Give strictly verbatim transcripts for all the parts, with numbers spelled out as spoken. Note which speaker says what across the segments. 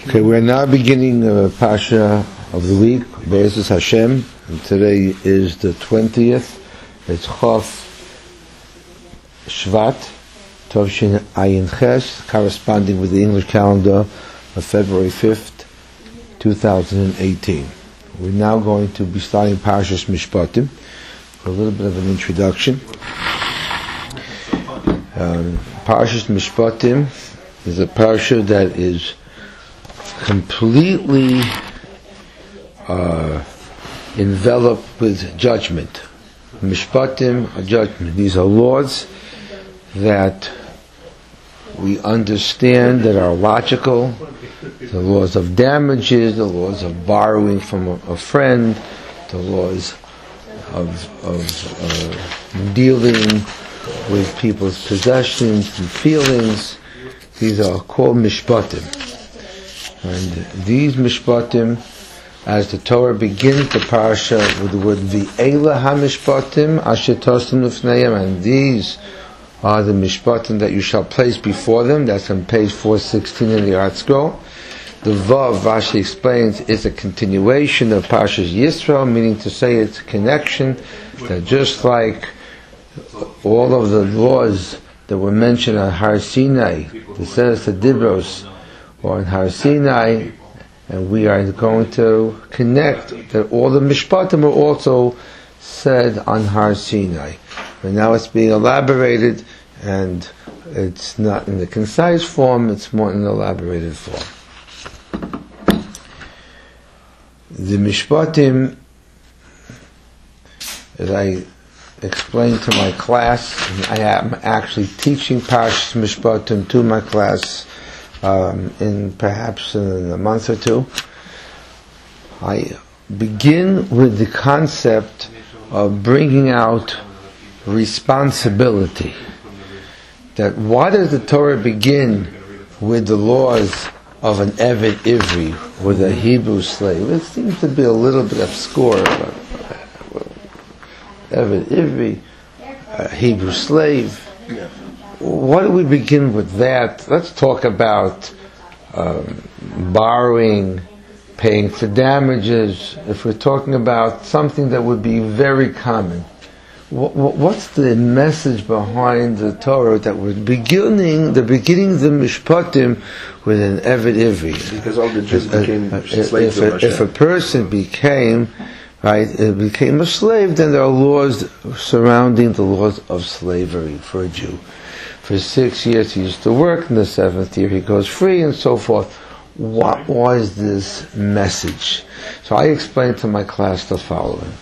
Speaker 1: Okay, we're now beginning uh, Pasha of the week, Be'ezus Hashem, and today is the twentieth. It's Chof Shvat, Tovshin Ayin Ches, corresponding with the English calendar of February fifth, two thousand eighteen. We're now going to be starting Parshas Mishpatim for a little bit of an introduction. Um, Parshas Mishpatim is a parsha that is completely uh, enveloped with judgment. Mishpatim, a judgment. These are laws that we understand that are logical. The laws of damages, the laws of borrowing from a, a friend, the laws of, of uh, dealing with people's possessions and feelings. These are called mishpatim. And these mishpatim, as the Torah begins the parasha with the word V'eila ha-mishpatim asher tosem lifneihem, and these are the mishpatim that you shall place before them. That's on page four sixteen in the Art Scroll. The Vav, Rashi explains, is a continuation of Parshas Yisro, meaning to say it's a connection, that just like all of the laws that were mentioned on Har Sinai, the Seres HaDibros, or in Har Sinai, and we are going to connect that all the mishpatim are also said on Har Sinai. And now it's being elaborated, and it's not in the concise form, it's more in an elaborated form. The mishpatim, as I explained to my class, and I am actually teaching Parshas Mishpatim to my class Um, in perhaps in a month or two. I begin with the concept of bringing out responsibility. That why does the Torah begin with the laws of an Eved Ivri, with a Hebrew slave? It seems to be a little bit obscure. But, uh, Eved Ivri, a Hebrew slave. Yeah. Why do we begin with that? Let's talk about um, borrowing, paying for damages. If we're talking about something that would be very common, what, what's the message behind the Torah that we're beginning, the beginning of the Mishpatim with an Eved Ivri?
Speaker 2: Because all the Jews
Speaker 1: if,
Speaker 2: became
Speaker 1: uh,
Speaker 2: slaves
Speaker 1: if,
Speaker 2: of Hashem.
Speaker 1: If a person became Right, it became a slave, then there are laws surrounding the laws of slavery for a Jew. For six years he used to work, in the seventh year he goes free, and so forth. What was this message? So I explained to my class the following.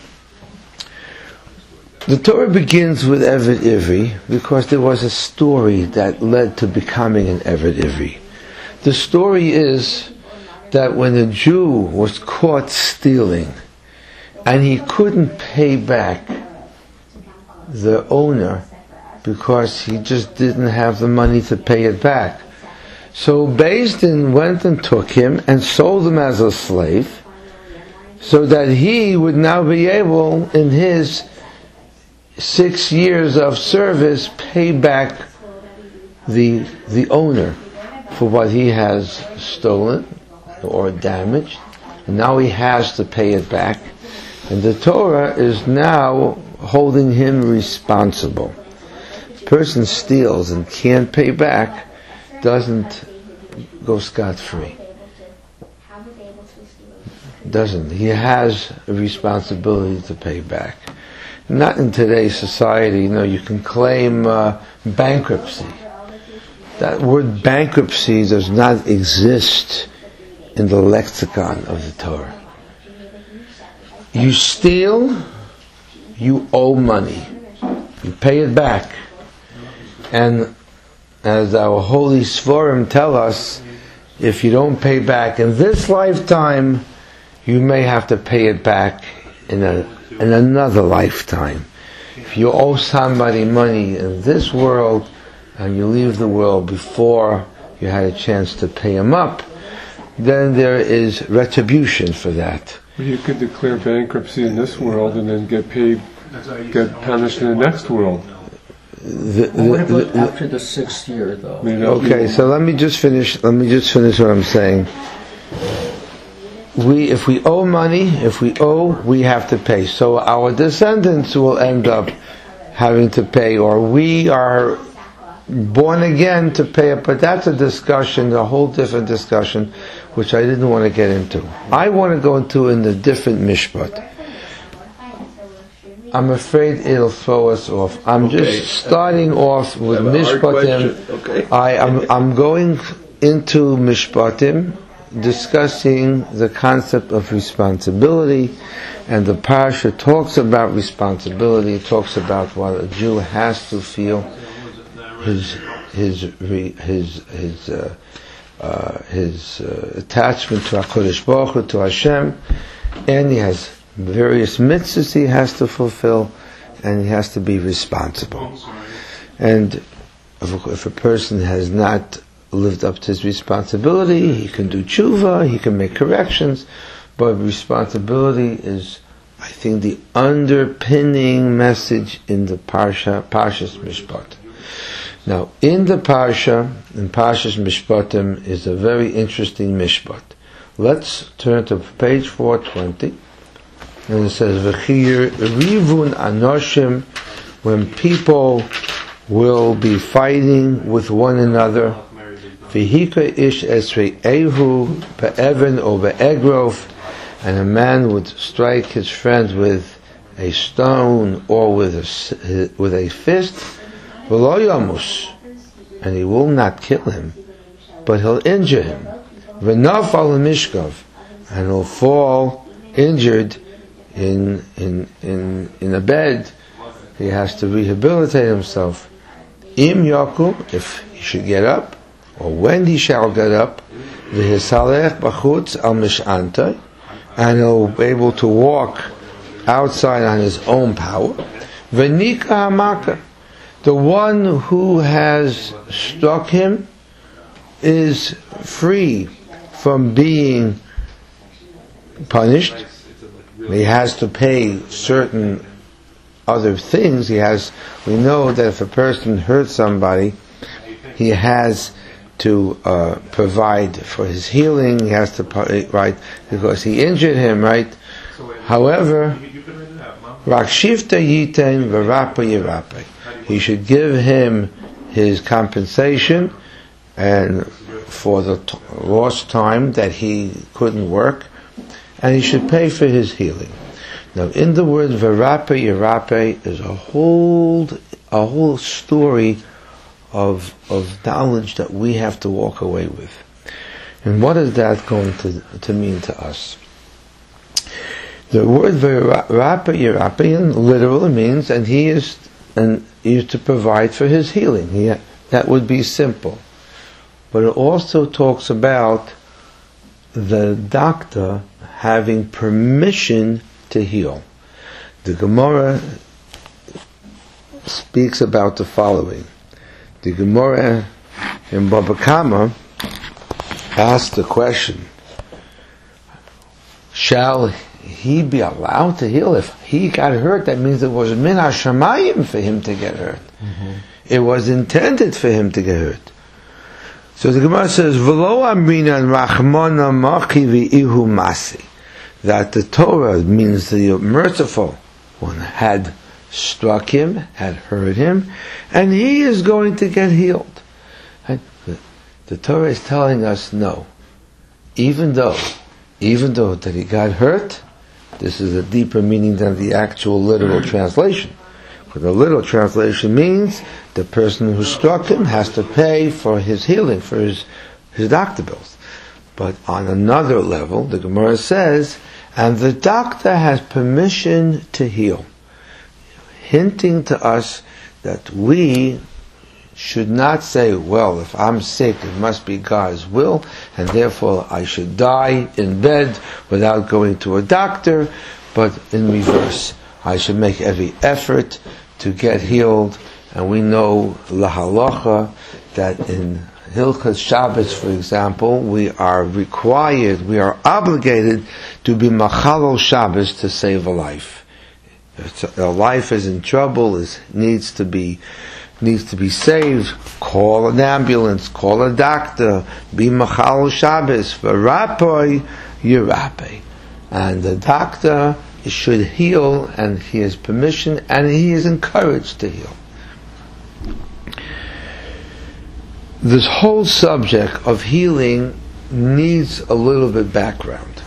Speaker 1: The Torah begins with Eved Ivri because there was a story that led to becoming an Eved Ivri. The story is that when a Jew was caught stealing, and he couldn't pay back the owner because he just didn't have the money to pay it back. So Beis Din went and took him and sold him as a slave so that he would now be able, in his six years of service, pay back the the owner for what he has stolen or damaged. And now he has to pay it back. And the Torah is now holding him responsible. If a person steals and can't pay back, doesn't go scot-free. Doesn't. He has a responsibility to pay back. Not in today's society, you know, you can claim uh, bankruptcy. That word bankruptcy does not exist in the lexicon of the Torah. You steal, you owe money. You pay it back. And as our holy Sforim tell us, if you don't pay back in this lifetime, you may have to pay it back in a in another lifetime. If you owe somebody money in this world, and you leave the world before you had a chance to pay him up, then there is retribution for that.
Speaker 3: You could declare bankruptcy in this world and then get paid, get punished in the next world.
Speaker 1: The, the,
Speaker 4: what about
Speaker 1: the,
Speaker 4: after the sixth year, though?
Speaker 1: Okay, so let me just finish. Let me just finish what I'm saying. we, if we owe money, if we owe, we have to pay. So our descendants will end up having to pay, or we are born again to pay it. But that's a discussion, a whole different discussion, which I didn't want to get into. I want to go into in a different mishpat. I'm afraid it'll throw us off. I'm okay. just starting off with mishpatim. Okay. I am I'm going into mishpatim, discussing the concept of responsibility, and the parsha talks about responsibility. It talks about what a Jew has to feel, his his his his uh, uh, his uh, attachment to HaKadosh Baruch Hu, to Hashem, and he has various mitzvahs he has to fulfill, and he has to be responsible. And if, if a person has not lived up to his responsibility, he can do tshuva, he can make corrections, but responsibility is, I think, the underpinning message in the Parsha, Parshas Mishpat. Now, in the Parsha, in Parshas Mishpatim, is a very interesting Mishpat. Let's turn to page four twenty. And it says, "V'chir rivun anoshim," when people will be fighting with one another. V'hika ish esrei ehu be'evan or be'egrof, and a man would strike his friend with a stone or with a with a fist. V'lo yamus, and he will not kill him, but he'll injure him. V'nafal mishkav, and he'll fall injured in in in in a bed. He has to rehabilitate himself. Im yakum, if he should get up, or when he shall get up, v'hisalech b'chutz al mish'antay, and he'll be able to walk outside on his own power. V'nika hamaka, the one who has struck him is free from being punished. He has to pay certain other things. He has. We know that if a person hurts somebody, he has to uh, provide for his healing. He has to, right, because he injured him, right? However, rakshifta yiten v'rapa yirape. He should give him his compensation and for the t- lost time that he couldn't work, and he should pay for his healing. Now, in the word v'rapa yirape is a whole a whole story of of knowledge that we have to walk away with. And what is that going to to mean to us? The word v'rapa yirape literally means, and he is and he is to provide for his healing. He, that would be simple. But it also talks about the doctor having permission to heal. The Gemara speaks about the following. The Gemara in Baba Kama asked the question, shall he be allowed to heal? If he got hurt, that means it was min hashamayim for him to get hurt. Mm-hmm. It was intended for him to get hurt. So the Gemara says, "V'lo amrinan rachmana machi v'ihu masi," that the Torah means the merciful one had struck him, had hurt him, and he is going to get healed. And the, the Torah is telling us no. Even though, even though that he got hurt, this is a deeper meaning than the actual literal translation. But the literal translation means the person who struck him has to pay for his healing, for his, his doctor bills. But on another level, the Gemara says, and the doctor has permission to heal, hinting to us that we should not say, well, if I'm sick, it must be God's will, and therefore I should die in bed without going to a doctor, but in reverse. I should make every effort to get healed, and we know lahalacha that in Hilchas Shabbos, for example, we are required, we are obligated to be machalol Shabbos to save a life. If a life is in trouble, is needs to be needs to be saved, call an ambulance, call a doctor, be machalol Shabbos. V'rapoi Yirape. And the doctor should heal, and he has permission, and he is encouraged to heal. This whole subject of healing needs a little bit background.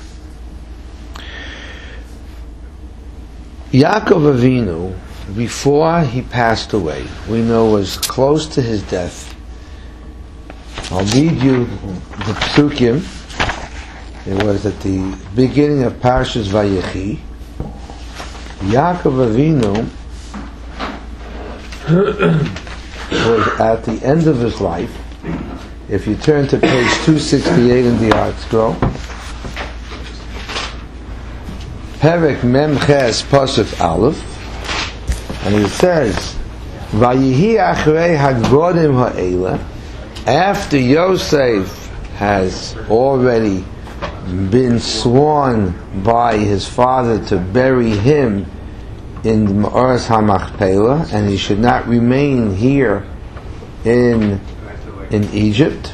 Speaker 1: Yaakov Avinu, before he passed away, we know was close to his death. I'll read you the psukim. It was at the beginning of Parshas Vayechi. Yaakov Avinu was at the end of his life. If you turn to page two sixty-eight in the Art Scroll, Perek Mem Ches Pasuk Aleph, and it says, "Vayihi achrei hadvorim ha'ela." After Yosef has already been sworn by his father to bury him in the Ma'aras HaMachpelah, and he should not remain here in in Egypt.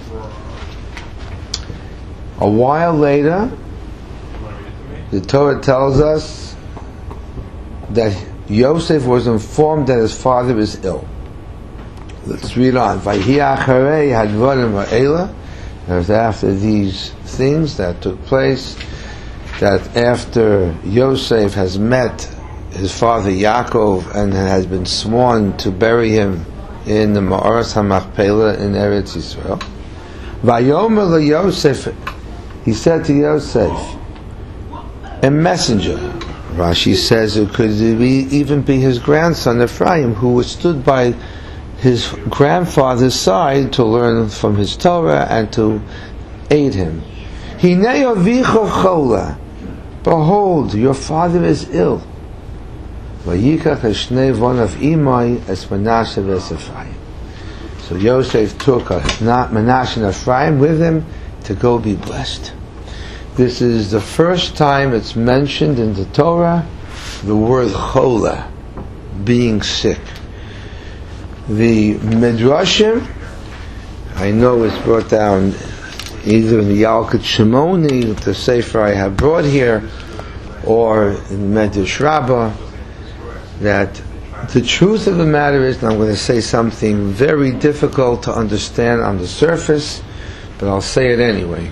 Speaker 1: A while later, the Torah tells us that Yosef was informed that his father is ill. Let's read on. Vayhi acharei hadvarim ha'ela. It was after these things that took place, that after Yosef has met his father Yaakov and has been sworn to bury him in the Ma'aras HaMachpelah in Eretz Yisrael, Vayomer LeYosef, he said to Yosef, a messenger. Rashi says it could be, even be his grandson Ephraim, who stood by his grandfather's side to learn from his Torah and to aid him. Hinei avicha chola, behold, your father is ill. Vayikach eshnei vonav imai es Menashe v'es Ephraim. So Yosef took Menashe and Ephraim with him to go be blessed. This is the first time it's mentioned in the Torah, the word chola, being sick. The Midrashim, I know it's brought down either in the Yalkut Shimoni, the Sefer I have brought here, or in Medrash Rabbah, that the truth of the matter is, and I'm going to say something very difficult to understand on the surface, but I'll say it anyway.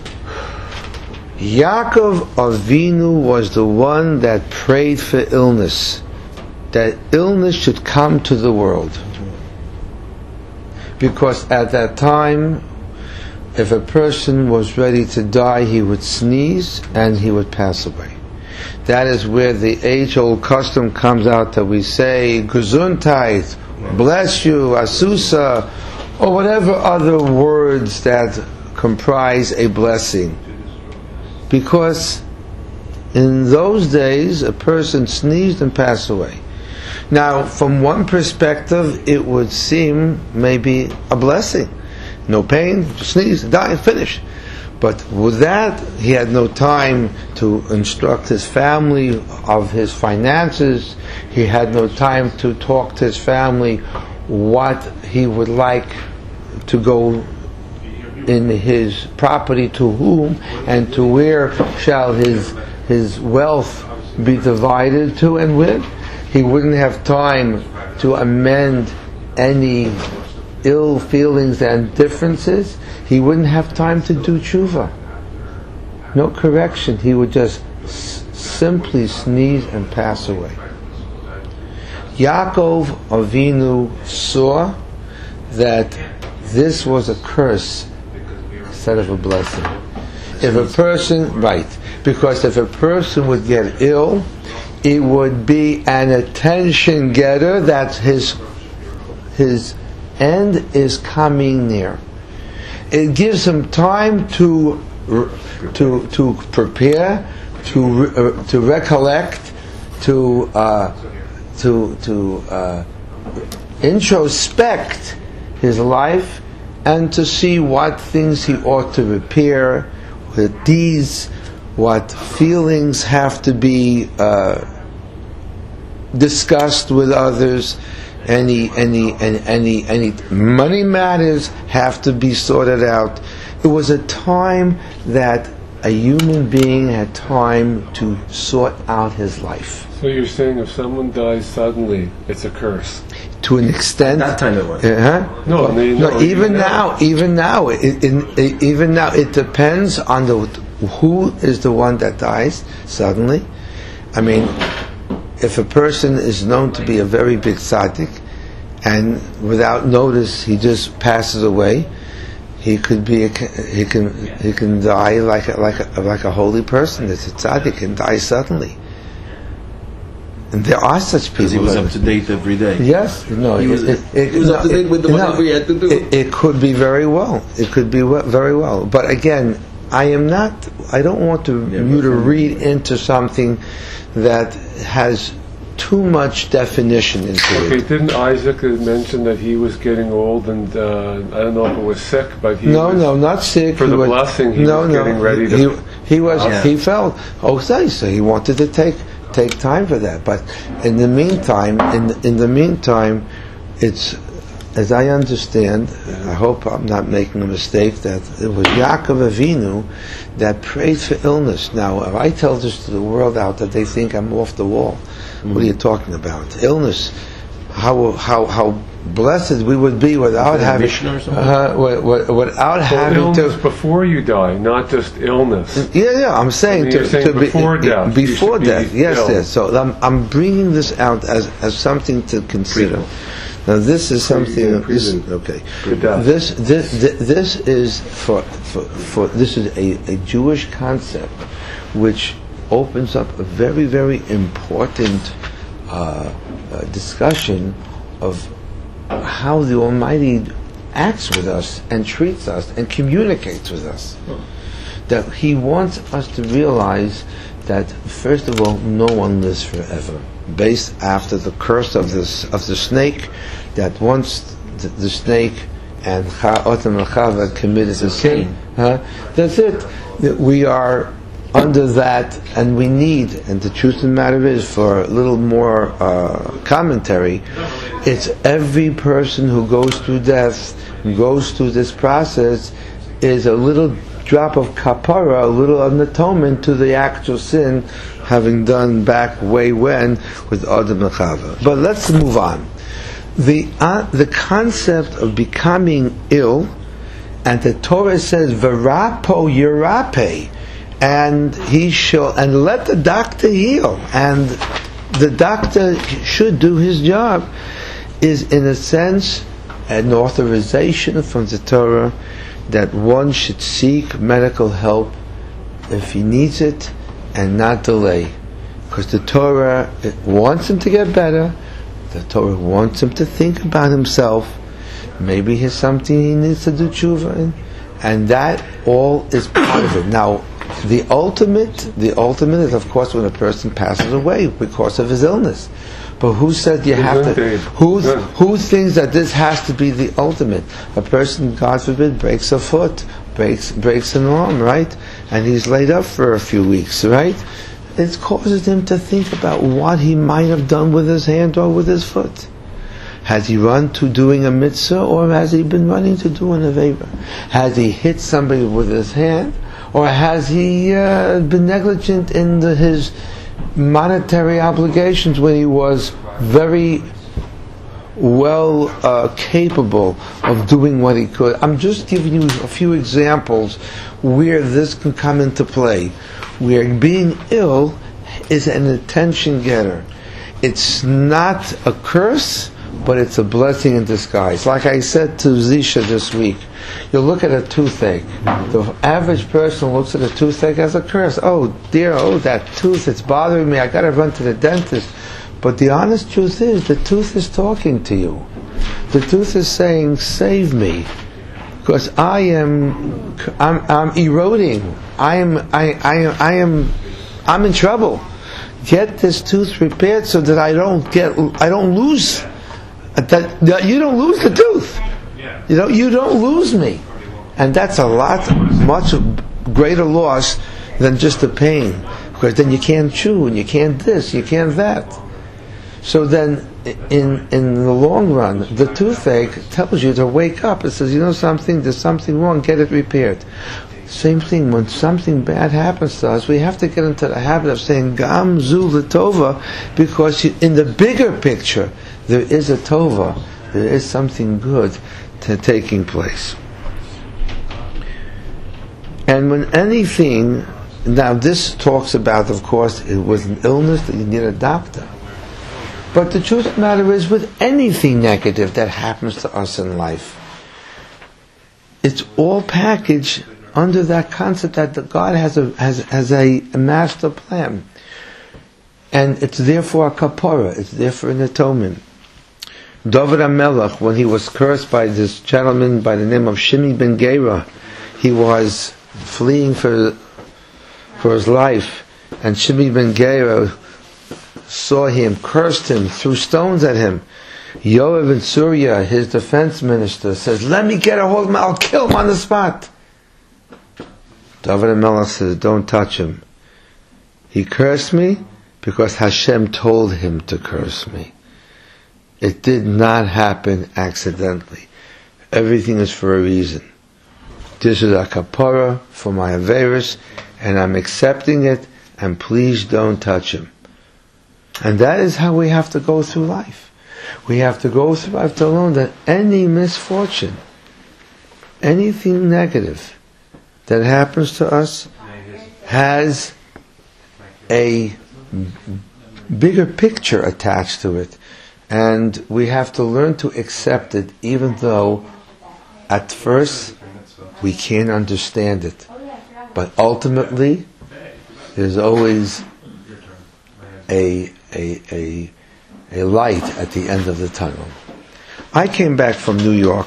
Speaker 1: Yaakov Avinu was the one that prayed for illness, that illness should come to the world. Because at that time, if a person was ready to die, he would sneeze and he would pass away. That is where the age-old custom comes out that we say, Gesundheit, bless you, Asusa, or whatever other words that comprise a blessing. Because in those days, a person sneezed and passed away. Now, from one perspective, it would seem maybe a blessing. No pain, sneeze, die, finish. But with that, he had no time to instruct his family of his finances. He had no time to talk to his family what he would like to go in his property, to whom, and to where shall his his wealth be divided to and with. He wouldn't have time to amend any ill feelings and differences. He wouldn't have time to do tshuva. No correction. He would just s- simply sneeze and pass away. Yaakov Avinu saw that this was a curse instead of a blessing. If a person, right, because if a person would get ill, it would be an attention getter that his his end is coming near. It gives him time to to to prepare, to uh, to recollect, to uh, to to uh, introspect his life, and to see what things he ought to repair, what deeds, what feelings have to be uh, discussed with others. Any any any any any money matters have to be sorted out. It was a time that a human being had time to sort out his life.
Speaker 3: So you're saying if someone dies suddenly, it's a curse?
Speaker 1: To an extent.
Speaker 2: At that time it was.
Speaker 1: Uh-huh.
Speaker 3: No,
Speaker 1: Well,
Speaker 3: I mean,
Speaker 1: no,
Speaker 3: no,
Speaker 1: even
Speaker 3: even
Speaker 1: now, even now, it, in, it, even now, it depends on the who is the one that dies suddenly. I mean, if a person is known to be a very big tzaddik, and without notice he just passes away, he could be a, he can he can die like a, like a, like a holy person. It's a tzaddik can die suddenly, and there are such people.
Speaker 2: Because he was
Speaker 1: that-
Speaker 2: up to date every day.
Speaker 1: Yes, no,
Speaker 2: He
Speaker 1: it,
Speaker 2: was-
Speaker 1: it, it,
Speaker 2: he was
Speaker 1: no,
Speaker 2: up to date with the
Speaker 1: it-
Speaker 2: whatever
Speaker 1: no,
Speaker 2: he had to do.
Speaker 1: It, it could be very well. It could be we- very well. But again, I am not. I don't want to
Speaker 2: Yeah,
Speaker 1: you to
Speaker 2: but-
Speaker 1: read into something that has too much definition into
Speaker 3: Okay,
Speaker 1: it.
Speaker 3: didn't Isaac mention that he was getting old and uh, I don't know if it was sick, but he
Speaker 1: No,
Speaker 3: was,
Speaker 1: no, not sick.
Speaker 3: for
Speaker 1: He
Speaker 3: the
Speaker 1: was-
Speaker 3: blessing, he
Speaker 1: no,
Speaker 3: was
Speaker 1: no,
Speaker 3: getting ready to-
Speaker 1: He, he was.
Speaker 2: Yeah.
Speaker 1: He felt okay, so he wanted to take take time for that. But in the meantime, in in the meantime, it's as I understand. I hope I'm not making a mistake. That it was Yaakov Avinu that prayed for illness. Now, if I tell this to the world out that they think I'm off the wall, what are you talking about? Illness. How how how blessed we would be without
Speaker 2: Is that a
Speaker 1: having
Speaker 2: Mishnah or something?
Speaker 1: uh, wi- wi- without
Speaker 3: Well,
Speaker 1: having
Speaker 3: illness
Speaker 1: to.
Speaker 3: before you die, not just illness.
Speaker 1: Yeah, yeah. I'm saying
Speaker 3: I mean,
Speaker 1: to,
Speaker 3: you're saying
Speaker 1: to
Speaker 3: before
Speaker 1: be
Speaker 3: death, you
Speaker 1: before
Speaker 3: should be
Speaker 1: death. Yes,
Speaker 3: ill.
Speaker 1: yes. So I'm I'm bringing this out as as something to consider. Now this is something.
Speaker 3: Pre-
Speaker 1: This,
Speaker 3: pre-
Speaker 1: okay.
Speaker 3: to death.
Speaker 1: This this thi- this is for for, for this is a, a Jewish concept, which opens up a very very important uh, uh, discussion of how the Almighty acts with us and treats us and communicates with us. That He wants us to realize that first of all, no one lives forever. Based after the curse of this of the snake, that once the, the snake and Otam and Chava committed a sin, huh? That's it. That we are under that, and we need. And the truth of the matter is, for a little more uh, commentary, it's every person who goes through death, goes through this process, is a little drop of kapara, a little of an atonement to the actual sin having done back way when with Adam and Chava. But let's move on. The uh, the concept of becoming ill, and the Torah says v'rapo yirape, and he shall and let the doctor heal, and the doctor should do his job, is in a sense an authorization from the Torah that one should seek medical help if he needs it and not delay, because the Torah it wants him to get better. The Torah wants him to think about himself. Maybe here's something he needs to do tshuva in, and that all is part of it. Now, the ultimate, the ultimate is of course when a person passes away because of his illness. But who said you have to?
Speaker 3: Dave.
Speaker 1: Who
Speaker 3: Good.
Speaker 1: who thinks that this has to be the ultimate? A person, God forbid, breaks a foot, breaks breaks an arm, right? And he's laid up for a few weeks, right? It causes him to think about what he might have done with his hand or with his foot. Has he run to doing a mitzvah, or has he been running to do an avera? Has he hit somebody with his hand, or has he uh, been negligent in the, his monetary obligations when he was very well uh, capable of doing what he could? I'm just giving you a few examples where this can come into play, where being ill is an attention getter. It's not a curse, but it's a blessing in disguise. Like I said to Zisha this week, you look at a toothache. The average person looks at a toothache as a curse. Oh dear, oh that tooth, it's bothering me, I gotta run to the dentist. But the honest truth is, the tooth is talking to you. The tooth is saying, save me, because I am, I'm, I'm eroding. I am, I, I, I am, I'm in trouble. Get this tooth repaired so that I don't get, I don't lose, that, that you don't lose the tooth. You know, you don't lose me. And that's a lot, much greater loss than just the pain. Because then you can't chew, and you can't this, you can't that. So then, in in the long run, the toothache tells you to wake up. It says, you know something, there's something wrong, get it repaired. Same thing, when something bad happens to us, we have to get into the habit of saying Gam Zu L'Tova, because you, in the bigger picture, there is a Tova, there is something good to taking place. And when anything, now this talks about, of course, it was an illness that you need a doctor. But the truth of the matter is, with anything negative that happens to us in life, it's all packaged under that concept that the God has a has has a, a master plan, and it's there for a kapara. It's there for an atonement. David HaMelech, when he was cursed by this gentleman by the name of Shimi ben Gera, he was fleeing for for his life, and Shimi ben Gera saw him, cursed him, threw stones at him. Yoav and Surya, his defense minister, says, "Let me get a hold of him, I'll kill him on the spot." David HaMelech says, "Don't touch him. He cursed me because Hashem told him to curse me. It did not happen accidentally. Everything is for a reason. This is a kapara for my averis, and I'm accepting it, and please don't touch him." And that is how we have to go through life. We have to go through life to learn that any misfortune, anything negative that happens to us has a bigger picture attached to it. And we have to learn to accept it, even though at first we can't understand it. But ultimately, there's always a, a, a, a light at the end of the tunnel. I came back from New York,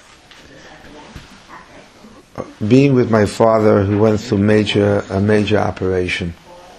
Speaker 1: being with my father, who went through major a major operation.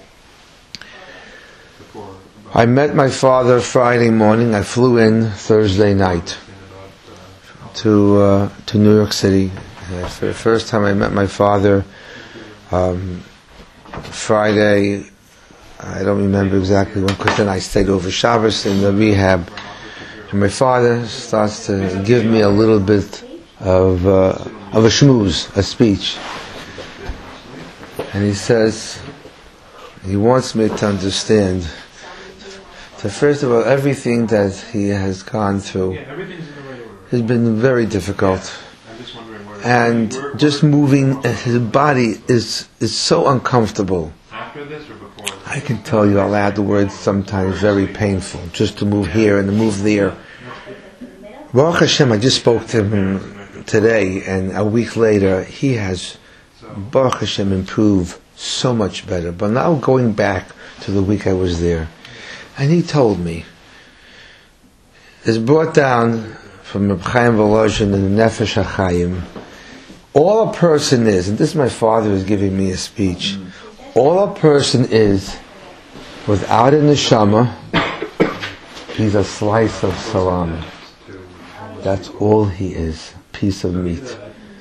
Speaker 1: I met my father Friday morning. I flew in Thursday night to uh, to New York City. Uh, for the first time I met my father, um, Friday, I don't remember exactly when, because then I stayed over Shabbos in the rehab. And my father starts to give me a little bit of uh, of a schmooze, a speech. And he says, he wants me to understand, so first of all, everything that he has gone through has been very difficult. And just moving his body is is so uncomfortable. I can tell you, I'll add the words, sometimes very painful, just to move here and to move there. Baruch Hashem, I just spoke to him today, and a week later, he has, Baruch Hashem, improved so much better. But now going back to the week I was there, and he told me, it's brought down from Reb Chaim Volozhin in the Nefesh HaChaim, all a person is, and this my father is giving me a speech, all a person is, without a neshama, he's a slice of salami. That's all he is, piece of meat.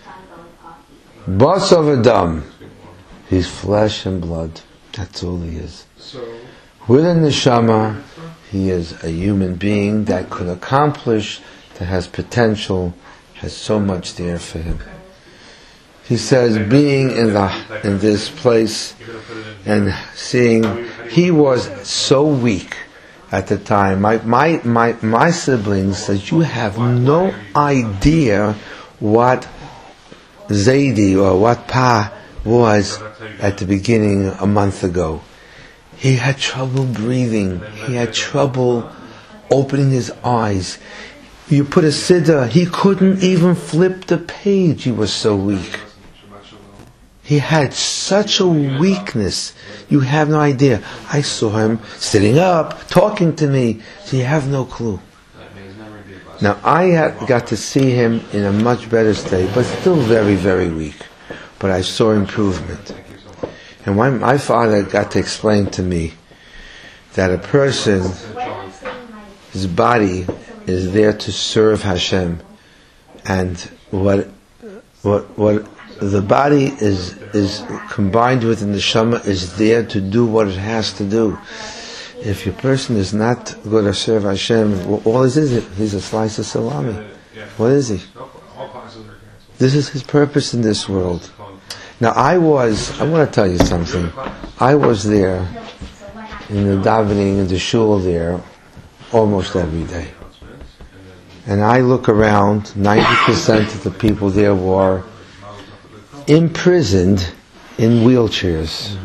Speaker 1: Bas of Adam, he's flesh and blood. That's all he is. With a neshama, he is a human being that could accomplish, that has potential, has so much there for him. He says, being in the in this place and seeing, he was so weak at the time. My my my, my siblings said, you have no idea what Zaidi or what Pa was at the beginning a month ago. He had trouble breathing. He had trouble opening his eyes. You put a siddur, he couldn't even flip the page. He was so weak. He had such a weakness. You have no idea. I saw him sitting up, talking to me. So you have no clue. Now, I had got to see him in a much better state, but still very, very weak. But I saw improvement. And when my father got to explain to me that a person, his body is there to serve Hashem, and what what what the body is is combined with the neshama is there to do what it has to do. If your person is not going to serve Hashem, all is is it? He's a slice of salami. What is he? This is his purpose in this world. Now I was, I want to tell you something. I was there in the davening in the shul there almost every day. And I look around, ninety percent of the people there were imprisoned in wheelchairs.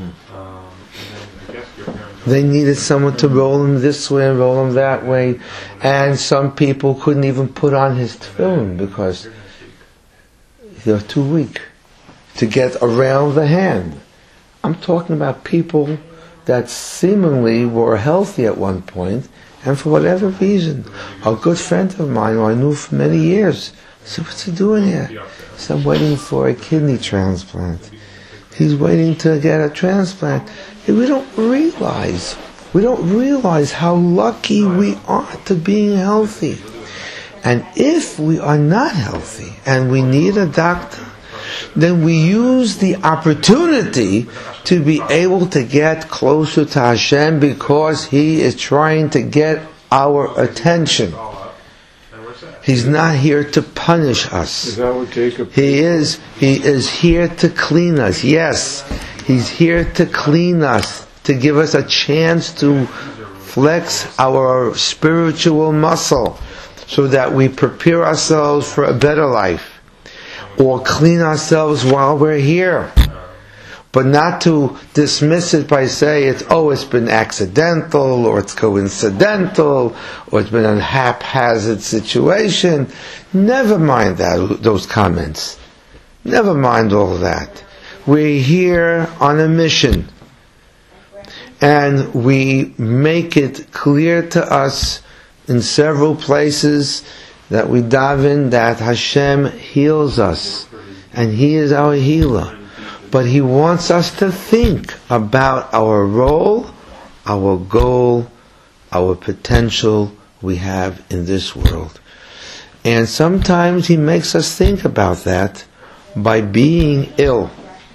Speaker 1: They needed someone to roll them this way and roll them that way. And some people couldn't even put on his tefillin because they're too weak to get around the hand. I'm talking about people that seemingly were healthy at one point, and for whatever reason, a good friend of mine who I knew for many years said, "What's he doing here?" He said, "I'm waiting for a kidney transplant." He's waiting to get a transplant. We don't realize, we don't realize how lucky we are to being healthy. And if we are not healthy and we need a doctor, then we use the opportunity to be able to get closer to Hashem because He is trying to get our attention. He's not here to punish us.
Speaker 3: Is that what Jacob?
Speaker 1: He is. He is here to clean us. Yes, He's here to clean us, to give us a chance to flex our spiritual muscle, so that we prepare ourselves for a better life, or clean ourselves while we're here. But not to dismiss it by saying it's oh it's been accidental, or it's coincidental, or it's been a haphazard situation. Never mind that those comments. Never mind all that. We're here on a mission, and we make it clear to us in several places that we daven that Hashem heals us, and He is our healer. But He wants us to think about our role, our goal, our potential we have in this world. And sometimes He makes us think about that by being ill.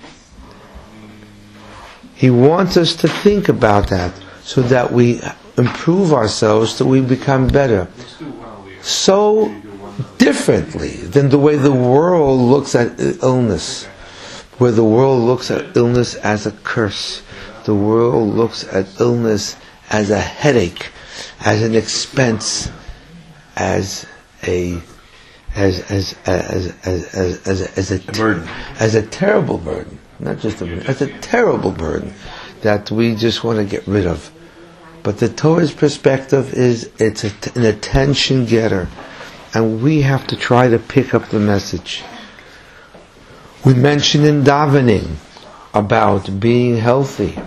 Speaker 1: He wants us to think about that so that we improve ourselves, so we become better. So differently than the way the world looks at illness, where the world looks at illness as a curse. The world looks at illness as a headache, as an expense, as a as as as as as, as, as a,
Speaker 2: a burden,
Speaker 1: as a terrible burden, not just a burden, as a terrible burden that we just want to get rid of. But the Torah's perspective is it's a, an attention getter, and we have to try to pick up the message. We mentioned in davening about being healthy.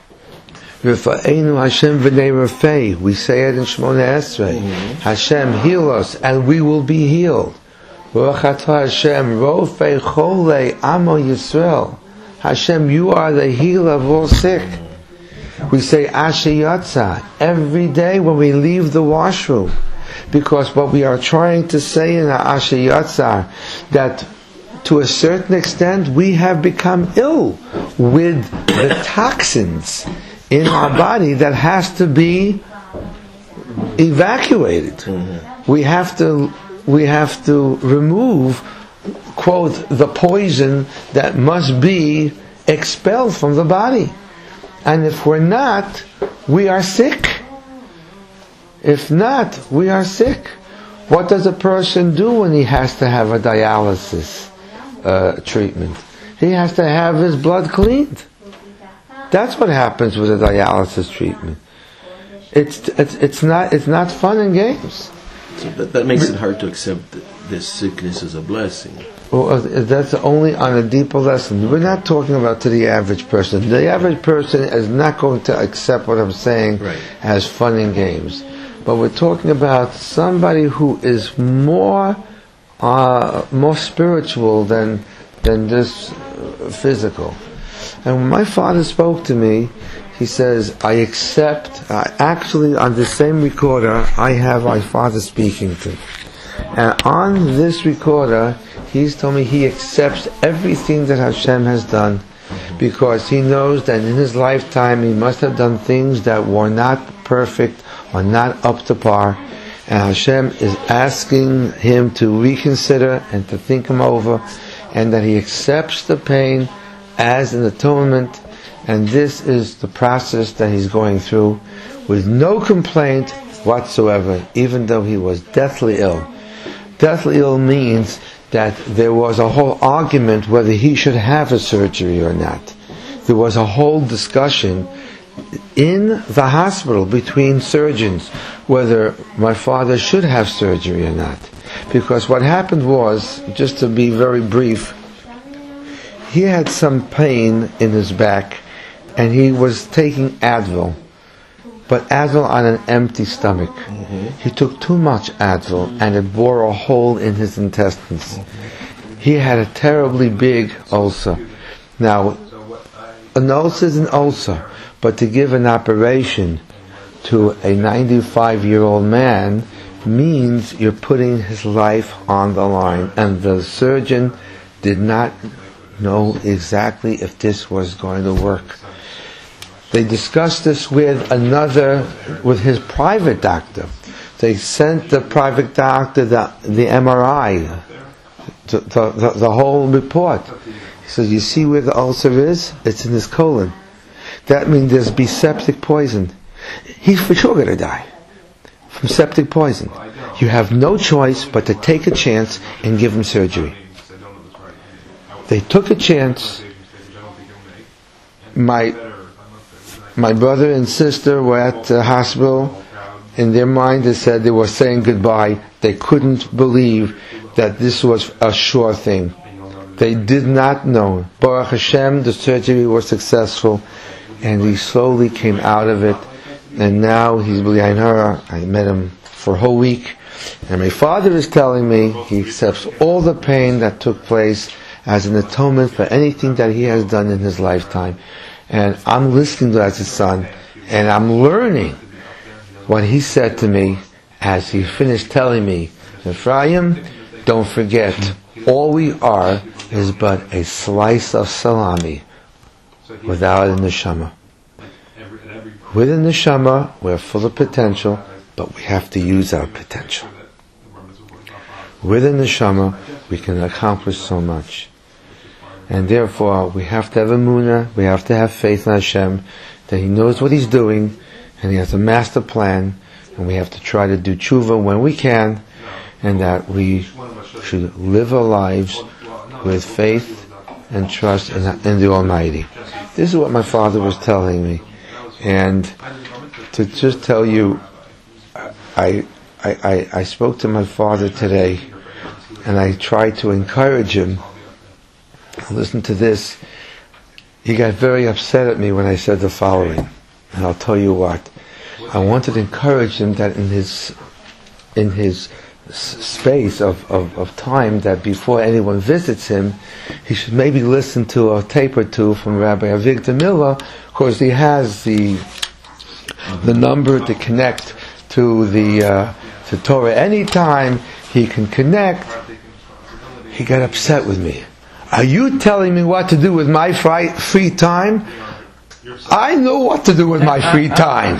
Speaker 1: Rifa'enu Hashem v'nei rafei. We say it in Shemona Esrei. Mm-hmm. Hashem, heal us, and we will be healed. Baruch atah Hashem, rofei cholei amo Yisrael. Hashem, you are the healer of all sick. We say Asher Yatza every day when we leave the washroom, because what we are trying to say in our Asher Yatza, that to a certain extent we have become ill with the toxins in our body that has to be evacuated. Mm-hmm. We have to we have to remove, quote, the poison that must be expelled from the body. And if we're not, we are sick. If not, we are sick. What does a person do when he has to have a dialysis uh, treatment? He has to have his blood cleaned. That's what happens with a dialysis treatment. It's it's it's not it's not fun and games.
Speaker 2: So that, that makes it hard to accept that this sickness as a blessing.
Speaker 1: Well, that's only on a deeper lesson. We're not talking about to the average person. The average person is not going to accept what I'm saying
Speaker 2: right.
Speaker 1: as fun and games. But we're talking about somebody who is more uh, more spiritual than than this uh, physical. And when my father spoke to me, he says, I accept, uh, actually on the same recorder, I have my father speaking to. And on this recorder, he's told me he accepts everything that Hashem has done, because he knows that in his lifetime he must have done things that were not perfect or not up to par. And Hashem is asking him to reconsider and to think him over, and that he accepts the pain as an atonement, and this is the process that he's going through with no complaint whatsoever, even though he was deathly ill. Deathly ill means that there was a whole argument whether he should have a surgery or not. There was a whole discussion in the hospital between surgeons whether my father should have surgery or not. Because what happened was, just to be very brief, he had some pain in his back and he was taking Advil, but Advil on an empty stomach. Mm-hmm. He took too much Advil and it bore a hole in his intestines. He had a terribly big ulcer. Now, an ulcer is an ulcer, but to give an operation to a ninety-five-year-old man means you're putting his life on the line, and the surgeon did not know exactly if this was going to work. They discussed this with another, with his private doctor. They sent the private doctor the, the M R I, the, the, the, the whole report. He says, you see where the ulcer is? It's in his colon. That means there's be septic poison. He's for sure going to die from septic poison. You have no choice but to take a chance and give him surgery. They took a chance. My my brother and sister were at the hospital. In their mind, they said they were saying goodbye. They couldn't believe that this was a sure thing. They did not know. Baruch Hashem, the surgery was successful, and he slowly came out of it. And now he's behind her. I met him for a whole week. And my father is telling me he accepts all the pain that took place as an atonement for anything that he has done in his lifetime. And I'm listening to that as a son, and I'm learning what he said to me as he finished telling me, Ephraim, don't forget, all we are is but a slice of salami without a neshama. With a neshama, we're full of potential, but we have to use our potential. With a neshama, we can accomplish so much. And therefore, we have to have emunah, we have to have faith in Hashem, that He knows what He's doing, and He has a master plan, and we have to try to do tshuva when we can, and that we should live our lives with faith and trust in, in the Almighty. This is what my father was telling me. And to just tell you, I, I, I, I spoke to my father today, and I tried to encourage him. Listen to this. He got very upset at me when I said the following, and I'll tell you what. I wanted to encourage him that in his in his s- space of, of, of time, that before anyone visits him, he should maybe listen to a tape or two from Rabbi Avigdor Miller, because he has the the number to connect to the uh, to Torah anytime he can connect. He got upset with me. Are you telling me what to do with my free, free time? I know what to do with my free time.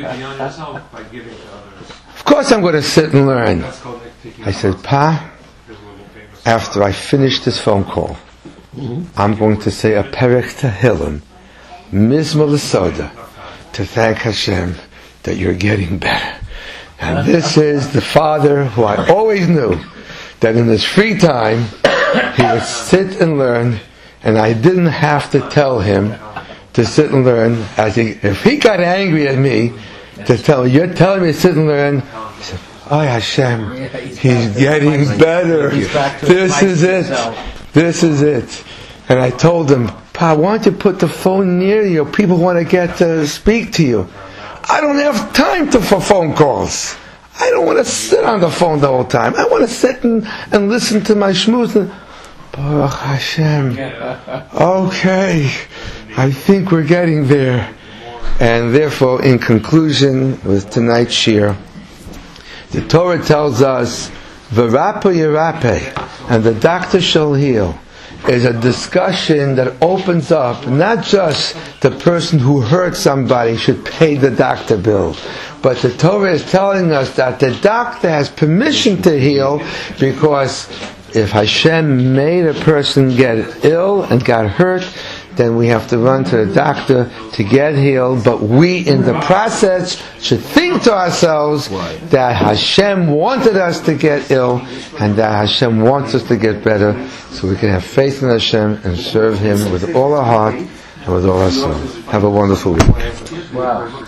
Speaker 1: Of course I'm going to sit and learn. I said, Pa, after I finish this phone call, I'm going to say a Perek Tehillim, Mizmor L'Soda, to thank Hashem that you're getting better. And this is the father who I always knew, that in his free time, he would sit and learn, and I didn't have to tell him to sit and learn. As he, if he got angry at me, to tell you're telling me to sit and learn, he said, "Oh Hashem, he's getting better. This is it. This is it." And I told him, "Pa, why don't you put the phone near you? People want to get to speak to you. I don't have time to, for phone calls. I don't want to sit on the phone the whole time. I want to sit and, and listen to my shmooze." Baruch Hashem. Okay, I think we're getting there. And therefore, in conclusion, with tonight's shir, the Torah tells us, "V'rape yirape," and the doctor shall heal, is a discussion that opens up not just the person who hurt somebody should pay the doctor bill, but the Torah is telling us that the doctor has permission to heal, because if Hashem made a person get ill and got hurt, then we have to run to the doctor to get healed. But we, in the process, should think to ourselves that Hashem wanted us to get ill, and that Hashem wants us to get better, so we can have faith in Hashem and serve Him with all our heart and with all our soul. Have a wonderful week.
Speaker 4: Wow.